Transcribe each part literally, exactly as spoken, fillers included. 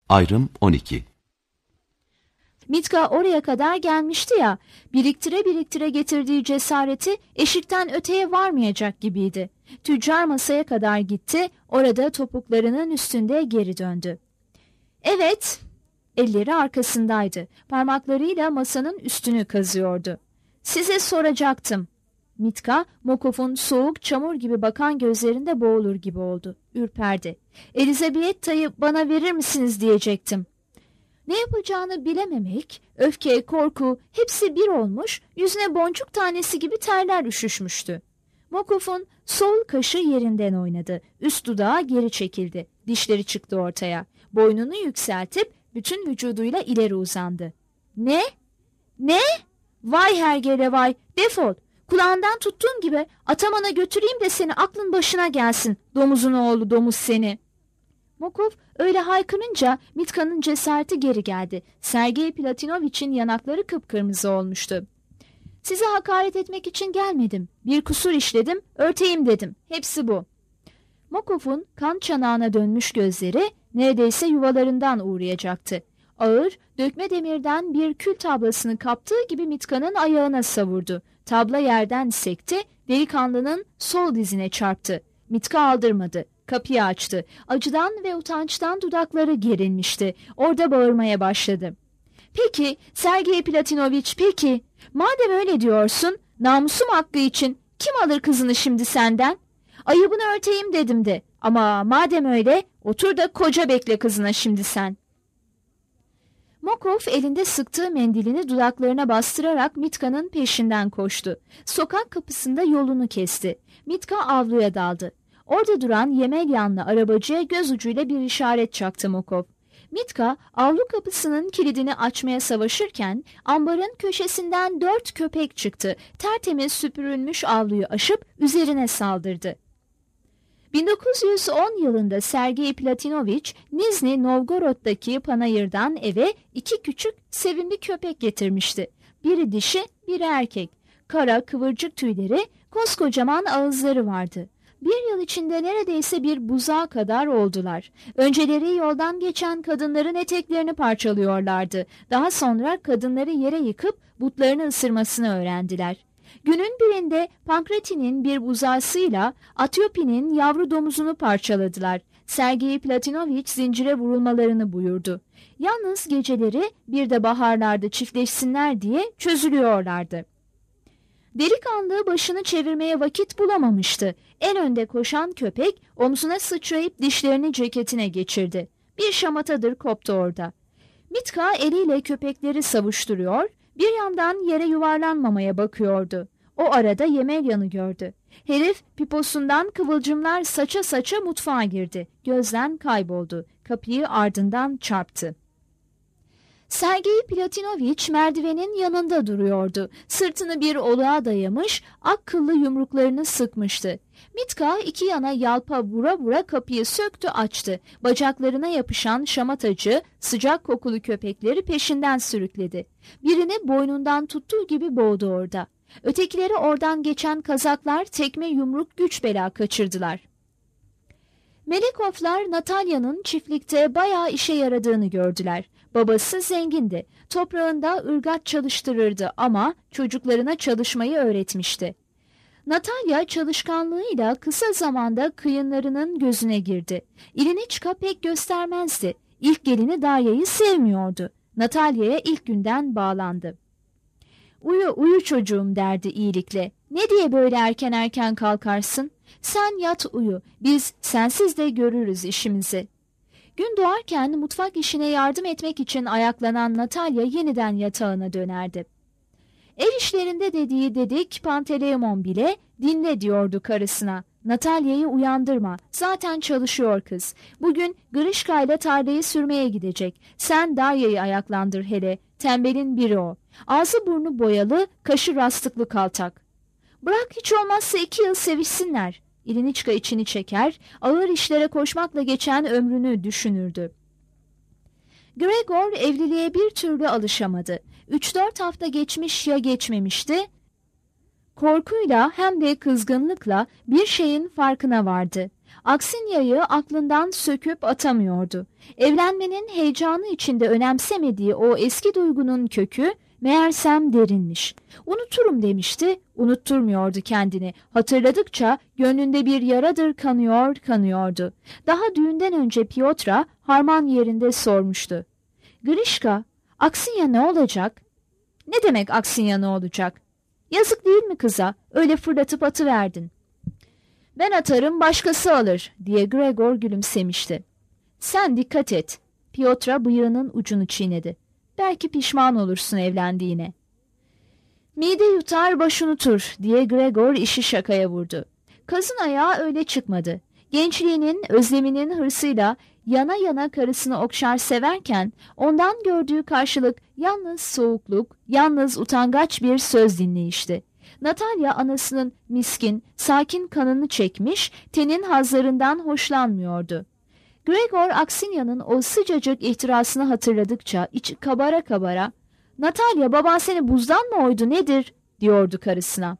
Ayrım on iki. Mitka oraya kadar gelmişti ya, biriktire biriktire getirdiği cesareti eşikten öteye varmayacak gibiydi. Tüccar masaya kadar gitti, orada topuklarının üstünde geri döndü. Evet, elleri arkasındaydı, parmaklarıyla masanın üstünü kazıyordu. Size soracaktım. Mitka, Mokov'un soğuk çamur gibi bakan gözlerinde boğulur gibi oldu, ürperdi. Elizabetta'yı bana verir misiniz diyecektim. Ne yapacağını bilememek, öfke, korku hepsi bir olmuş, yüzüne boncuk tanesi gibi terler üşüşmüştü. Mokov'un sol kaşı yerinden oynadı, üst dudağı geri çekildi, dişleri çıktı ortaya. Boynunu yükseltip bütün vücuduyla ileri uzandı. Ne? Ne? Vay hergele vay, defol! Kulağından tuttuğum gibi Ataman'a götüreyim de seni aklın başına gelsin, domuzun oğlu domuz seni. Mokov öyle haykırınca Mitka'nın cesareti geri geldi. Sergey Platinovich'in yanakları kıpkırmızı olmuştu. Size hakaret etmek için gelmedim. Bir kusur işledim, örteyim dedim. Hepsi bu. Mokov'un kan çanağına dönmüş gözleri neredeyse yuvalarından uğrayacaktı. Ağır, dökme demirden bir kül tablasını kaptığı gibi Mitka'nın ayağına savurdu. Tabla yerden sekti, delikanlının sol dizine çarptı. Mitka aldırmadı. Kapıyı açtı. Acıdan ve utançtan dudakları gerilmişti. Orada bağırmaya başladı. Peki Sergey Platinovich, peki. Madem öyle diyorsun, namusum hakkı için kim alır kızını şimdi senden? Ayıbını örteyim dedim de. Ama madem öyle, otur da koca bekle kızına şimdi sen. Mokov elinde sıktığı mendilini dudaklarına bastırarak Mitka'nın peşinden koştu. Sokak kapısında yolunu kesti. Mitka avluya daldı. Orada duran Yemelyanlı arabacıya göz ucuyla bir işaret çaktı Mokov. Mitka avlu kapısının kilidini açmaya savaşırken ambarın köşesinden dört köpek çıktı. Tertemiz süpürülmüş avluyu aşıp üzerine saldırdı. bin dokuz yüz on yılında Sergey Platinovich Nizhny Novgorod'daki panayırdan eve iki küçük sevimli köpek getirmişti. Biri dişi, biri erkek. Kara kıvırcık tüyleri, koskocaman ağızları vardı. Bir yıl içinde neredeyse bir buzağı kadar oldular. Önceleri yoldan geçen kadınların eteklerini parçalıyorlardı. Daha sonra kadınları yere yıkıp butlarını ısırmasını öğrendiler. Günün birinde Pankratinin bir buzağısıyla Atyopi'nin yavru domuzunu parçaladılar. Sergey Platinovich zincire vurulmalarını buyurdu. Yalnız geceleri bir de baharlarda çiftleşsinler diye çözülüyorlardı. Delikanlı başını çevirmeye vakit bulamamıştı. En önde koşan köpek omzuna sıçrayıp dişlerini ceketine geçirdi. Bir şamatadır koptu orada. Mitka eliyle köpekleri savuşturuyor, bir yandan yere yuvarlanmamaya bakıyordu. O arada Yemelyan'ı gördü. Herif piposundan kıvılcımlar saça saça mutfağa girdi. Gözden kayboldu. Kapıyı ardından çarptı. Sergey Platinovich merdivenin yanında duruyordu. Sırtını bir oluğa dayamış, ak kıllı yumruklarını sıkmıştı. Mitka iki yana yalpa vura vura kapıyı söktü açtı. Bacaklarına yapışan şamatacı, sıcak kokulu köpekleri peşinden sürükledi. Birini boynundan tuttuğu gibi boğdu orada. Ötekileri oradan geçen kazaklar tekme yumruk güç bela kaçırdılar. Melekovlar Natalya'nın çiftlikte bayağı işe yaradığını gördüler. Babası zengindi. Toprağında ırgat çalıştırırdı ama çocuklarına çalışmayı öğretmişti. Natalya çalışkanlığıyla kısa zamanda kıyınlarının gözüne girdi. İliniçka pek göstermezdi. İlk gelini Darya'yı sevmiyordu. Natalya'ya ilk günden bağlandı. "Uyu, uyu çocuğum," derdi iyilikle. "Ne diye böyle erken erken kalkarsın? Sen yat uyu, biz sensiz de görürüz işimizi." Gün doğarken mutfak işine yardım etmek için ayaklanan Natalya yeniden yatağına dönerdi. Ev işlerinde dediği dedik Panteleimon bile dinle diyordu karısına. Natalya'yı uyandırma, zaten çalışıyor kız. Bugün Grişka ile tarlayı sürmeye gidecek. Sen Darya'yı ayaklandır hele, tembelin biri o. Ağzı burnu boyalı, kaşı rastıklı kaltak. Bırak hiç olmazsa iki yıl sevişsinler. İliniçka içini çeker, ağır işlere koşmakla geçen ömrünü düşünürdü. Gregor evliliğe bir türlü alışamadı. Üç dört hafta geçmiş ya geçmemişti. Korkuyla hem de kızgınlıkla bir şeyin farkına vardı. Aksinya'yı aklından söküp atamıyordu. Evlenmenin heyecanı içinde önemsemediği o eski duygunun kökü meğersem derinmiş. Unuturum demişti, unutturmuyordu kendini. Hatırladıkça gönlünde bir yaradır kanıyor, kanıyordu. Daha düğünden önce Piotra harman yerinde sormuştu. Grişka, Aksinya ne olacak? Ne demek Aksinya ne olacak? Yazık değil mi kıza? Öyle fırlatıp atıverdin. Ben atarım başkası alır diye Gregor gülümsemişti. Sen dikkat et. Piotra bıyığının ucunu çiğnedi. Belki pişman olursun evlendiğine. Mide yutar baş unutur diye Gregor işi şakaya vurdu. Kazın ayağı öyle çıkmadı. Gençliğinin, özleminin hırsıyla yana yana karısını okşar severken ondan gördüğü karşılık yalnız soğukluk, yalnız utangaç bir söz dinleyişti. Natalya anasının miskin, sakin kanını çekmiş, tenin hazlarından hoşlanmıyordu. Gregor Aksinya'nın o sıcacık ihtirasını hatırladıkça içi kabara kabara, ''Natalya, baban seni buzdan mı oydu nedir?'' diyordu karısına.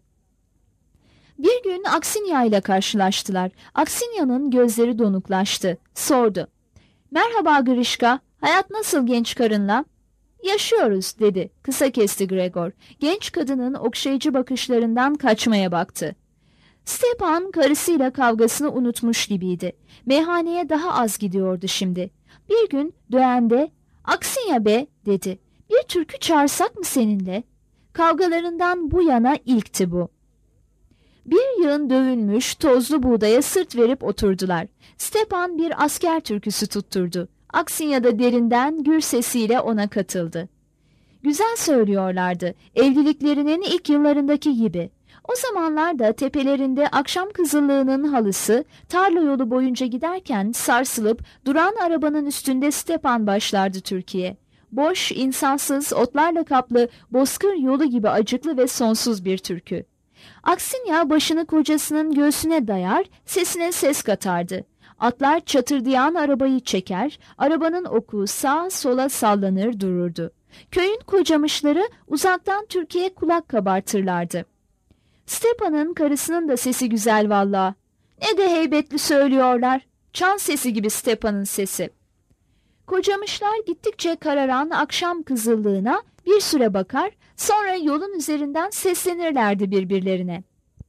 Bir gün Aksinya ile karşılaştılar. Aksinya'nın gözleri donuklaştı. Sordu. ''Merhaba Grişka, hayat nasıl genç karınla?'' ''Yaşıyoruz'' dedi. Kısa kesti Gregor. Genç kadının okşayıcı bakışlarından kaçmaya baktı. Stepan karısıyla kavgasını unutmuş gibiydi. Meyhaneye daha az gidiyordu şimdi. Bir gün döğende ''Aksinya be'' dedi. ''Bir türkü çağırsak mı seninle?'' Kavgalarından bu yana ilkti bu. Bir yığın dövülmüş tozlu buğdaya sırt verip oturdular. Stepan bir asker türküsü tutturdu. Aksinya da derinden gür sesiyle ona katıldı. Güzel söylüyorlardı, evliliklerinin ilk yıllarındaki gibi. O zamanlarda tepelerinde akşam kızıllığının halısı tarla yolu boyunca giderken sarsılıp duran arabanın üstünde Stepan başlardı Türkiye. Boş, insansız, otlarla kaplı bozkır yolu gibi acıklı ve sonsuz bir türkü. Aksinya başını kocasının göğsüne dayar, sesine ses katardı. Atlar çatırdayan arabayı çeker, arabanın oku sağa sola sallanır dururdu. Köyün kocamışları uzaktan Türkiye'ye kulak kabartırlardı. Stepan'ın karısının da sesi güzel valla. Ne de heybetli söylüyorlar. Çan sesi gibi Stepan'ın sesi. Kocamışlar gittikçe kararan akşam kızıllığına bir süre bakar, sonra yolun üzerinden seslenirlerdi birbirlerine.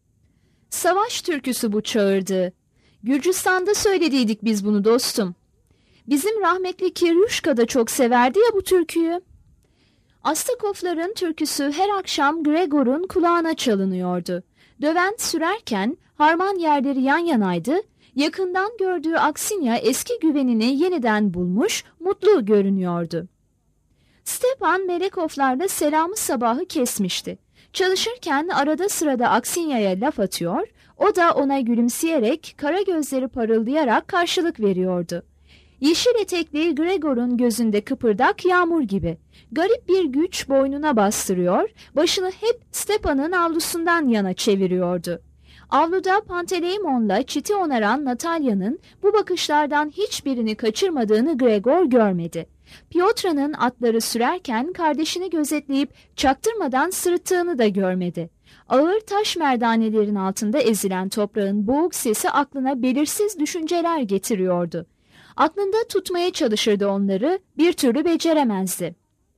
Savaş türküsü bu çağırdı. Gürcistan'da söylediydik biz bunu dostum. Bizim rahmetli Kiryuşka da çok severdi ya bu türküyü. Astakovların türküsü her akşam Gregor'un kulağına çalınıyordu. Döven sürerken harman yerleri yan yanaydı. Yakından gördüğü Aksinya eski güvenini yeniden bulmuş, mutlu görünüyordu. Stepan Melekovlarla selamı sabahı kesmişti. Çalışırken arada sırada Aksinya'ya laf atıyor, o da ona gülümseyerek, kara gözleri parıldayarak karşılık veriyordu. Yeşil etekli Gregor'un gözünde kıpırdak yağmur gibi. Garip bir güç boynuna bastırıyor, başını hep Stepan'ın avlusundan yana çeviriyordu. Avluda Panteleimon'la çiti onaran Natalya'nın bu bakışlardan hiçbirini kaçırmadığını Gregor görmedi. Piotra'nın atları sürerken kardeşini gözetleyip çaktırmadan sırıttığını da görmedi. Ağır taş merdanelerin altında ezilen toprağın boğuk sesi aklına belirsiz düşünceler getiriyordu. Aklında tutmaya çalışırdı onları, bir türlü beceremezdi.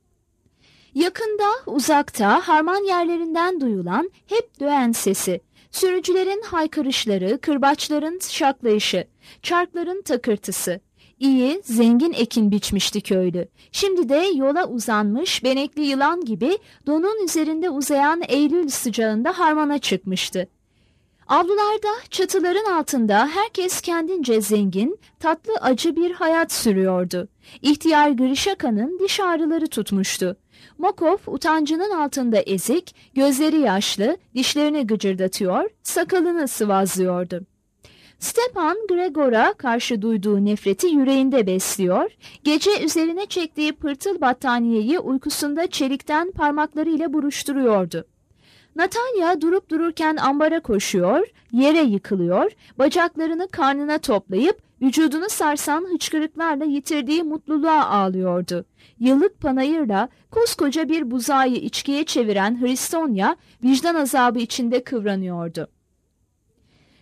Yakında, uzakta, harman yerlerinden duyulan hep döğen sesi, sürücülerin haykırışları, kırbaçların şaklayışı, çarkların takırtısı. İyi, zengin ekin biçmişti köylü. Şimdi de yola uzanmış benekli yılan gibi donun üzerinde uzayan Eylül sıcağında harmana çıkmıştı. Avlularda, çatıların altında herkes kendince zengin, tatlı acı bir hayat sürüyordu. İhtiyar Grişaka'nın diş ağrıları tutmuştu. Mokov utancının altında ezik, gözleri yaşlı, dişlerini gıcırdatıyor, sakalını sıvazlıyordu. Stepan Gregor'a karşı duyduğu nefreti yüreğinde besliyor, gece üzerine çektiği pırtıl battaniyeyi uykusunda çelikten parmaklarıyla buruşturuyordu. Natalya durup dururken ambara koşuyor, yere yıkılıyor, bacaklarını karnına toplayıp vücudunu sarsan hıçkırıklarla yitirdiği mutluluğa ağlıyordu. Yıllık panayırla koskoca bir buzağı içkiye çeviren Hristonya vicdan azabı içinde kıvranıyordu.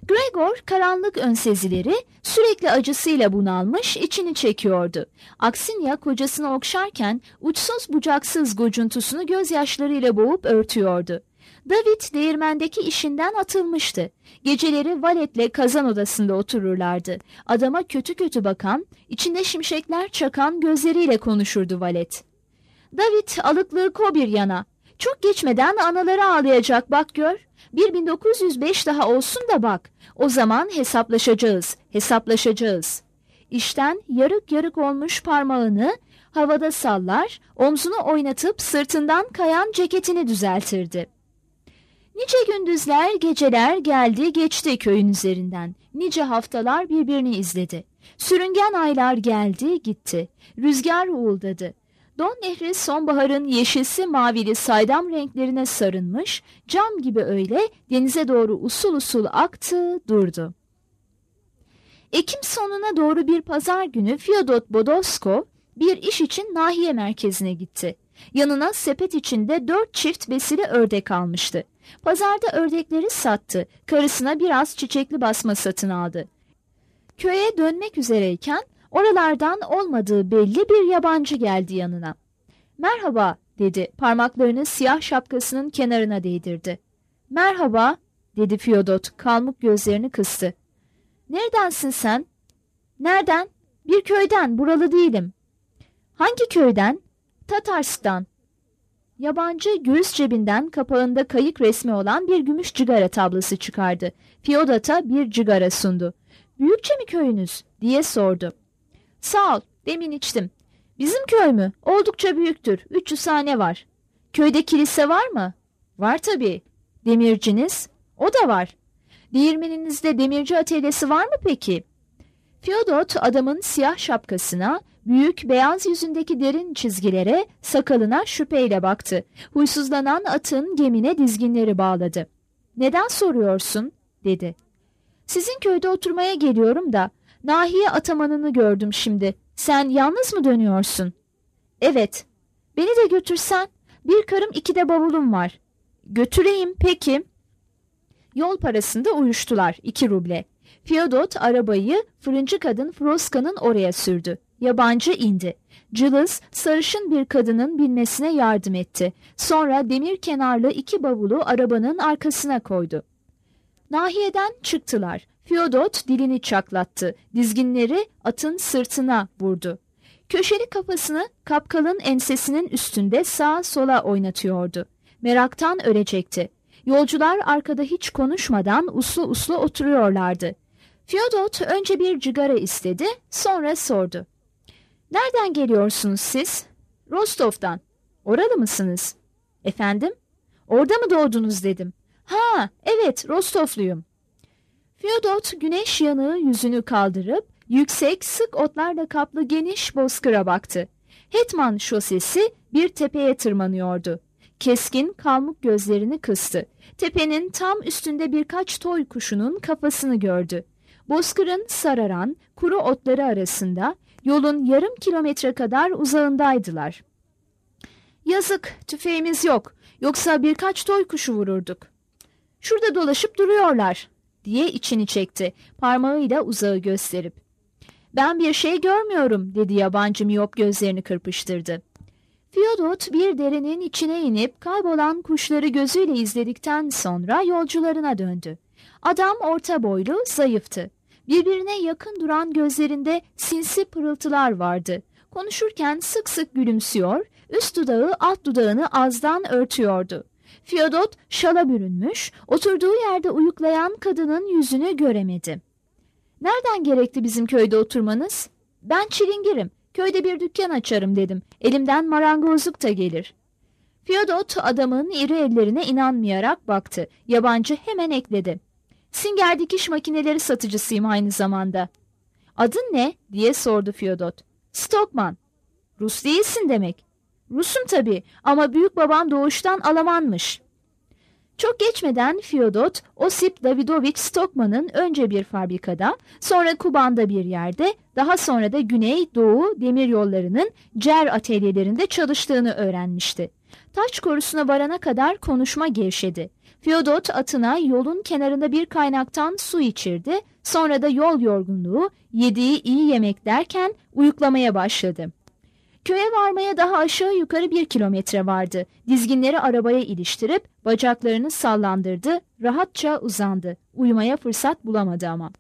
Gregor karanlık önsezileri, sürekli acısıyla bunalmış, içini çekiyordu. Aksinya kocasını okşarken uçsuz bucaksız gocuntusunu gözyaşlarıyla boğup örtüyordu. David değirmendeki işinden atılmıştı. Geceleri valetle kazan odasında otururlardı. Adama kötü kötü bakan, içinde şimşekler çakan gözleriyle konuşurdu valet. David alıklığı ko bir yana. Çok geçmeden anaları ağlayacak, bak gör. Bir bin dokuz yüz beş daha olsun da bak. O zaman hesaplaşacağız, hesaplaşacağız. İşten yarık yarık olmuş parmağını havada sallar, omzunu oynatıp sırtından kayan ceketini düzeltirdi. Nice gündüzler, geceler geldi geçti köyün üzerinden. Nice haftalar birbirini izledi. Sürüngen aylar geldi gitti. Rüzgar uğuldadı. Don Nehri sonbaharın yeşilsi mavili saydam renklerine sarınmış, cam gibi öyle denize doğru usul usul aktı, durdu. Ekim sonuna doğru bir pazar günü Fyodot Bodosko bir iş için nahiye merkezine gitti. Yanına sepet içinde dört çift besili ördek almıştı. Pazarda ördekleri sattı, karısına biraz çiçekli basma satın aldı. Köye dönmek üzereyken oralardan olmadığı belli bir yabancı geldi yanına. "Merhaba," dedi, parmaklarını siyah şapkasının kenarına değdirdi. "Merhaba," dedi Fyodot, kalmuk gözlerini kıstı. "Neredensin sen?" "Nereden?" "Bir köyden, buralı değilim." "Hangi köyden?" "Tatarsk'tan." Yabancı göğüs cebinden kapağında kayık resmi olan bir gümüş cigara tablası çıkardı. Fyodot'a bir cigara sundu. "Büyükçe mi köyünüz?" diye sordu. "Sağ ol, demin içtim." "Bizim köy mü? Oldukça büyüktür. üç yüz hane var." "Köyde kilise var mı?" "Var tabii." "Demirciniz?" "O da var." "Değirmeninizde demirci atölyesi var mı peki?" Fyodot adamın siyah şapkasına, büyük beyaz yüzündeki derin çizgilere, sakalına şüpheyle baktı. Huysuzlanan atın gemine dizginleri bağladı. "Neden soruyorsun?" dedi. "Sizin köyde oturmaya geliyorum da nahiye atamanını gördüm şimdi. Sen yalnız mı dönüyorsun?" "Evet." "Beni de götürsen. Bir karım iki de bavulum var." "Götüreyim peki." Yol parasında uyuştular, iki ruble. Fyodot arabayı fırıncı kadın Froska'nın oraya sürdü. Yabancı indi. Cılız, sarışın bir kadının binmesine yardım etti. Sonra demir kenarlı iki bavulu arabanın arkasına koydu. Nahiyeden çıktılar. Fyodot dilini çaklattı. Dizginleri atın sırtına vurdu. Köşeli kafasını kapkalın ensesinin üstünde sağa sola oynatıyordu. Meraktan ölecekti. Yolcular arkada hiç konuşmadan uslu uslu oturuyorlardı. Fyodot önce bir cigara istedi, sonra sordu. "Nereden geliyorsunuz siz?" "Rostov'dan." "Oralı mısınız?" "Efendim?" "Orada mı doğdunuz?" dedim. "Ha, evet, Rostovluyum." Fyodot güneş yanığı yüzünü kaldırıp yüksek, sık otlarla kaplı geniş bozkıra baktı. Hetman şosesi bir tepeye tırmanıyordu. Keskin kalmuk gözlerini kıstı. Tepenin tam üstünde birkaç toy kuşunun kafasını gördü. Bozkırın sararan, kuru otları arasında yolun yarım kilometre kadar uzağındaydılar. "Yazık, tüfeğimiz yok. Yoksa birkaç toy kuşu vururduk." "Şurada dolaşıp duruyorlar," diye içini çekti, parmağıyla uzağı gösterip. "Ben bir şey görmüyorum," dedi yabancı miyop gözlerini kırpıştırdı. Fyodot bir derenin içine inip kaybolan kuşları gözüyle izledikten sonra yolcularına döndü. Adam orta boylu, zayıftı. Birbirine yakın duran gözlerinde sinsi pırıltılar vardı. Konuşurken sık sık gülümsüyor, üst dudağı alt dudağını azdan örtüyordu. Fyodot şala bürünmüş, oturduğu yerde uyuklayan kadının yüzünü göremedi. "Nereden gerekti bizim köyde oturmanız?" "Ben çilingirim. Köyde bir dükkan açarım," dedim. "Elimden marangozluk da gelir." Fyodot adamın iri ellerine inanmayarak baktı. Yabancı hemen ekledi. "Singer dikiş makineleri satıcısıyım aynı zamanda." "Adın ne?" diye sordu Fyodot. "Stockman." "Rus değilsin demek." "Rusum tabii ama büyük babam doğuştan Almanmış." Çok geçmeden Fyodot, Osip Davidovich Stockman'ın önce bir fabrikada, sonra Kuban'da bir yerde, daha sonra da Güney Doğu demiryollarının cer atölyelerinde çalıştığını öğrenmişti. Taç korusuna varana kadar konuşma gevşedi. Fyodot atına yolun kenarında bir kaynaktan su içirdi, sonra da yol yorgunluğu, yediği iyi yemek derken uyuklamaya başladı. Köye varmaya daha aşağı yukarı bir kilometre vardı. Dizginleri arabaya iliştirip bacaklarını sallandırdı, rahatça uzandı. Uyumaya fırsat bulamadı ama.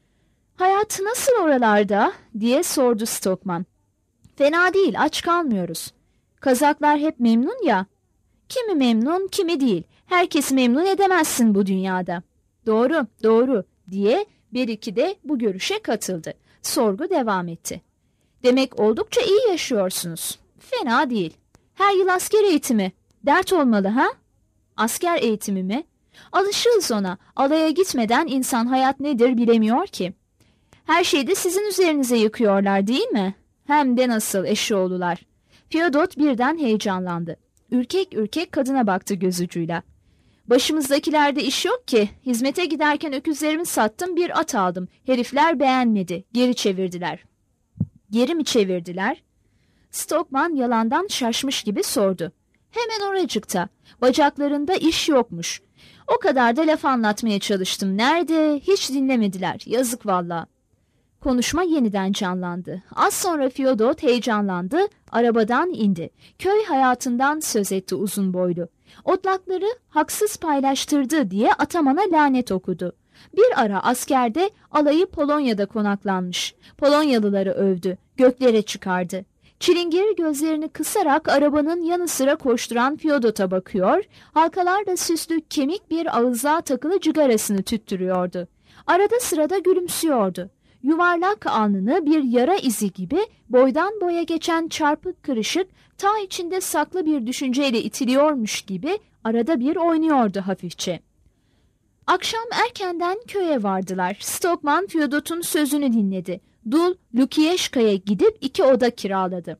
"Hayat nasıl oralarda?" diye sordu Stockman. "Fena değil, aç kalmıyoruz. Kazaklar hep memnun ya." "Kimi memnun, kimi değil. Herkesi memnun edemezsin bu dünyada." "Doğru, doğru," diye bir iki de bu görüşe katıldı. Sorgu devam etti. "Demek oldukça iyi yaşıyorsunuz." "Fena değil." "Her yıl asker eğitimi. Dert olmalı ha?" "Asker eğitimi mi?" "Alışığız ona. Alaya gitmeden insan hayat nedir bilemiyor ki." "Her şeyi de sizin üzerinize yıkıyorlar değil mi?" "Hem de nasıl eşoğlular." Fyodot birden heyecanlandı. Ürkek ürkek kadına baktı göz ucuyla. "Başımızdakilerde iş yok ki. Hizmete giderken öküzlerimi sattım, bir at aldım. Herifler beğenmedi. Geri çevirdiler." "Geri mi çevirdiler?" Stockman yalandan şaşmış gibi sordu. "Hemen oracıkta. Bacaklarında iş yokmuş. O kadar da laf anlatmaya çalıştım. Nerede? Hiç dinlemediler. Yazık valla." Konuşma yeniden canlandı. Az sonra Fyodot heyecanlandı, arabadan indi. Köy hayatından söz etti uzun boylu. Otlakları haksız paylaştırdı diye atamana lanet okudu. Bir ara askerde alayı Polonya'da konaklanmış. Polonyalıları övdü, göklere çıkardı. Çilingir gözlerini kısarak arabanın yanı sıra koşturan Fyodot'a bakıyor, halkalarla süslü kemik bir ağızlığa takılı cigarasını tüttürüyordu. Arada sırada gülümsüyordu. Yuvarlak alnını bir yara izi gibi boydan boya geçen çarpık kırışık, ta içinde saklı bir düşünceyle itiliyormuş gibi arada bir oynuyordu hafifçe. Akşam erkenden köye vardılar. Stockman Fyodot'un sözünü dinledi. Dul Lukieşka'ya gidip iki oda kiraladı.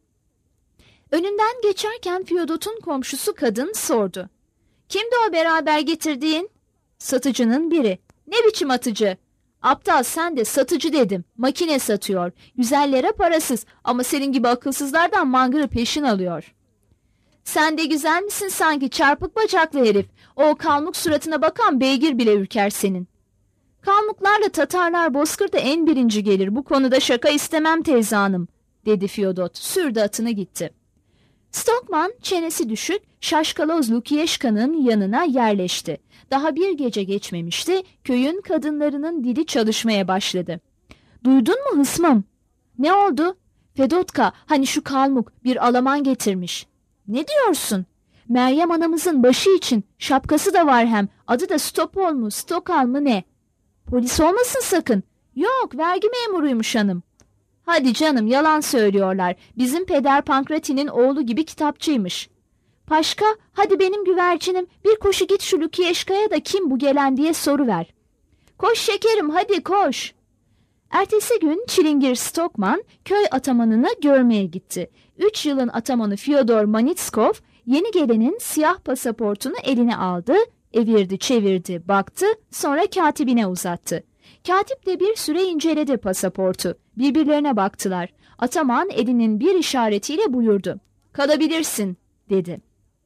Önünden geçerken Fyodot'un komşusu kadın sordu. "Kimdi o beraber getirdiğin?" "Satıcının biri." "Ne biçim atıcı?" "Aptal, sen de satıcı dedim. Makine satıyor. Güzellere parasız ama senin gibi akılsızlardan mangırı peşin alıyor." "Sen de güzel misin sanki, çarpık bacaklı herif? O kalmuk suratına bakan beygir bile ürker senin." "Kalmuklarla Tatarlar Bozkır'da en birinci gelir. Bu konuda şaka istemem teyze hanım," dedi Fyodot. Sürdü atını gitti. Stockman çenesi düşük şaşkaloz Lukieşka'nın yanına yerleşti. Daha bir gece geçmemişti, köyün kadınlarının dili çalışmaya başladı. "Duydun mu hısmım?" "Ne oldu?" "Fedotka, hani şu kalmuk bir Alaman getirmiş." "Ne diyorsun?" "Meryem anamızın başı için, şapkası da var hem, adı da Stopol mu Stokal mı ne?" "Polis olmasın sakın." "Yok, vergi memuruymuş hanım." "Hadi canım, yalan söylüyorlar. Bizim peder Pankrati'nin oğlu gibi kitapçıymış." "Paşka, hadi benim güvercinim, bir koşu git şu Lukieşka'ya da kim bu gelen diye soruver." "Koş şekerim, hadi koş." Ertesi gün Çilingir Stockman köy atamanını görmeye gitti. Üç yılın atamanı Fyodor Manitskov yeni gelenin siyah pasaportunu eline aldı, evirdi çevirdi baktı, sonra katibine uzattı. Katip de bir süre inceledi pasaportu. Birbirlerine baktılar. Ataman elinin bir işaretiyle buyurdu. "Kalabilirsin," dedi.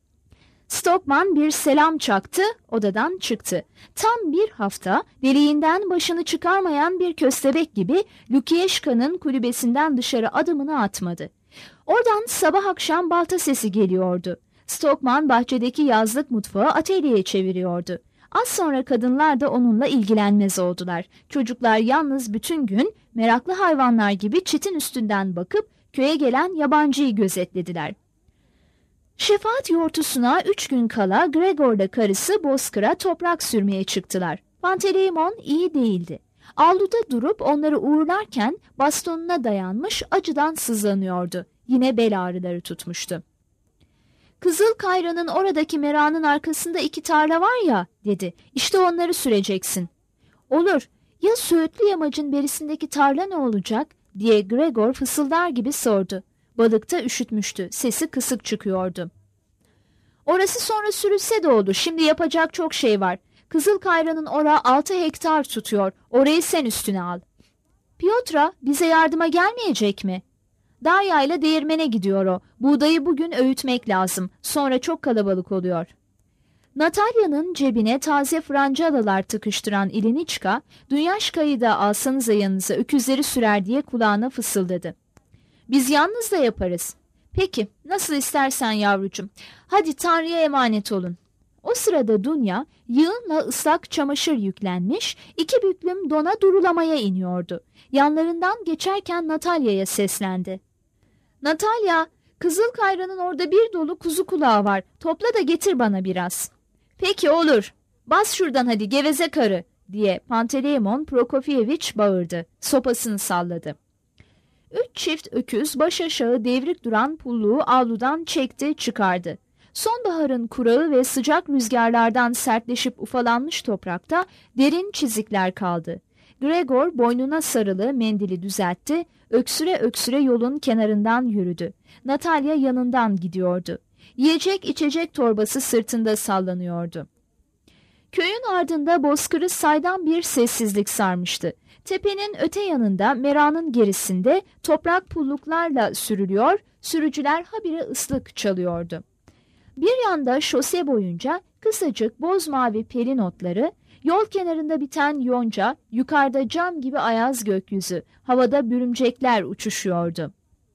Stockman bir selam çaktı, odadan çıktı. Tam bir hafta deliğinden başını çıkarmayan bir köstebek gibi Lukieşka'nın kulübesinden dışarı adımını atmadı. Oradan sabah akşam balta sesi geliyordu. Stockman bahçedeki yazlık mutfağı atölyeye çeviriyordu. Az sonra kadınlar da onunla ilgilenmez oldular. Çocuklar yalnız bütün gün meraklı hayvanlar gibi çitin üstünden bakıp köye gelen yabancıyı gözetlediler. Şefaat yortusuna üç gün kala Gregor'la karısı Bozkır'a toprak sürmeye çıktılar. Panteleimon iyi değildi. Avluda durup onları uğurlarken bastonuna dayanmış acıdan sızlanıyordu. Yine bel ağrıları tutmuştu. "Kızıl Kayra'nın oradaki meranın arkasında iki tarla var ya," dedi. "İşte onları süreceksin." "Olur. Ya Söğütlü Yamacın berisindeki tarla ne olacak?" diye Gregor fısıldar gibi sordu. Balık da üşütmüştü. Sesi kısık çıkıyordu. "Orası sonra sürülse de olur. Şimdi yapacak çok şey var. Kızıl Kayra'nın ora altı hektar tutuyor. Orayı sen üstüne al." "Piotra bize yardıma gelmeyecek mi?" "Darya ile değirmene gidiyor o. Buğdayı bugün öğütmek lazım. Sonra çok kalabalık oluyor." Natalya'nın cebine taze francalılar tıkıştıran İliniçka, Dunyaşka'yı da alsanıza yanınıza, öküzleri sürer diye kulağına fısıldadı. Biz yalnız da yaparız. Peki, nasıl istersen yavrucum. Hadi Tanrı'ya emanet olun. O sırada Dunya, yığınla ıslak çamaşır yüklenmiş, iki büklüm dona durulamaya iniyordu. Yanlarından geçerken Natalya'ya seslendi. Natalya, Kızılkayra'nın orada bir dolu kuzu kulağı var. Topla da getir bana biraz. Peki olur. Bas şuradan hadi geveze karı diye Panteleimon Prokofieviç bağırdı. Sopasını salladı. Üç çift öküz baş aşağı devrik duran pulluğu avludan çekti çıkardı. Sonbaharın kurağı ve sıcak rüzgarlardan sertleşip ufalanmış toprakta derin çizikler kaldı. Gregor boynuna sarılı mendili düzeltti, öksüre öksüre yolun kenarından yürüdü. Natalya yanından gidiyordu. Yiyecek içecek torbası sırtında sallanıyordu. Köyün ardında bozkırı saydam bir sessizlik sarmıştı. Tepenin öte yanında meranın gerisinde toprak pulluklarla sürülüyor, sürücüler habire ıslık çalıyordu. Bir yanda şose boyunca kısacık boz mavi pelin otları, yol kenarında biten yonca, yukarıda cam gibi ayaz gökyüzü, havada bürümcekler uçuşuyordu.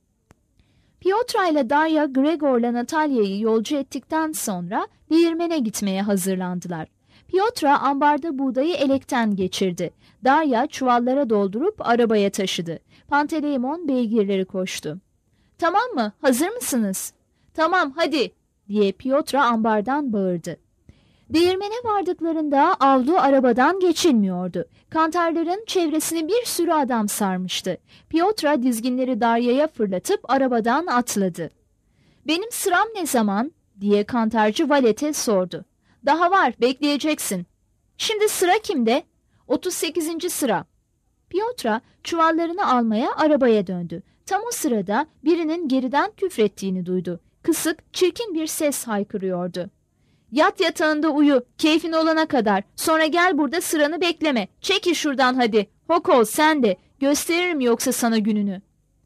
Piotra ile Darya, Gregor'la Natalya'yı yolcu ettikten sonra değirmene gitmeye hazırlandılar. Piotra ambarda buğdayı elekten geçirdi. Darya çuvallara doldurup arabaya taşıdı. Panteleimon beygirleri koştu. "Tamam mı? Hazır mısınız?" "Tamam, hadi!" diye Piotra ambardan bağırdı. Değirmene vardıklarında avlu arabadan geçilmiyordu. Kantarların çevresini bir sürü adam sarmıştı. Piotra dizginleri Darya'ya fırlatıp arabadan atladı. "Benim sıram ne zaman?" diye kantarcı valete sordu. "Daha var, bekleyeceksin." "Şimdi sıra kimde?" otuz sekizinci sıra. Piotra çuvallarını almaya arabaya döndü. Tam o sırada birinin geriden küfrettiğini duydu. Kısık, çirkin bir ses haykırıyordu. "Yat yatağında uyu, keyfin olana kadar. Sonra gel burada sıranı bekleme. Çekil şuradan hadi. Hokol sen de. Gösteririm yoksa sana gününü."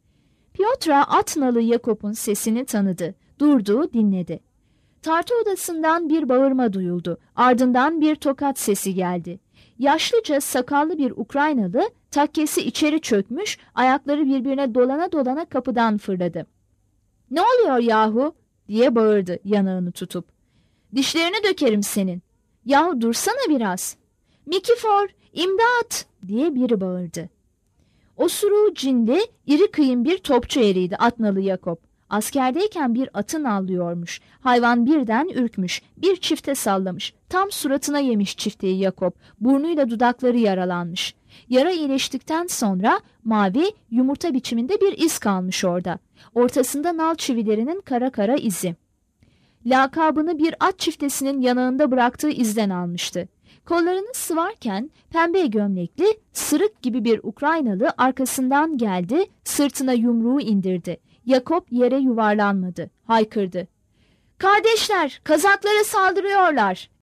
Piotra Atnalı Yakop'un sesini tanıdı. Durdu, dinledi. Tartı odasından bir bağırma duyuldu. Ardından bir tokat sesi geldi. Yaşlıca sakallı bir Ukraynalı takkesi içeri çökmüş, ayakları birbirine dolana dolana kapıdan fırladı. "Ne oluyor yahu?" diye bağırdı yanağını tutup. "Dişlerini dökerim senin." "Yahu dursana biraz." "Mikifor, imdat!" diye biri bağırdı. Osuruğu cinli, iri kıyım bir topçu eriydi Atnalı Yakop. Askerdeyken bir atın avlıyormuş. Hayvan birden ürkmüş, bir çifte sallamış. Tam suratına yemiş çifteyi Yakop. Burnuyla dudakları yaralanmış. Yara iyileştikten sonra mavi, yumurta biçiminde bir iz kalmış orada. Ortasında nal çivilerinin kara kara izi. Lakabını bir at çiftesinin yanağında bıraktığı izden almıştı. Kollarını sıvarken pembe gömlekli, sırık gibi bir Ukraynalı arkasından geldi, sırtına yumruğu indirdi. Yakop yere yuvarlanmadı, haykırdı. "Kardeşler, Kazaklara saldırıyorlar!"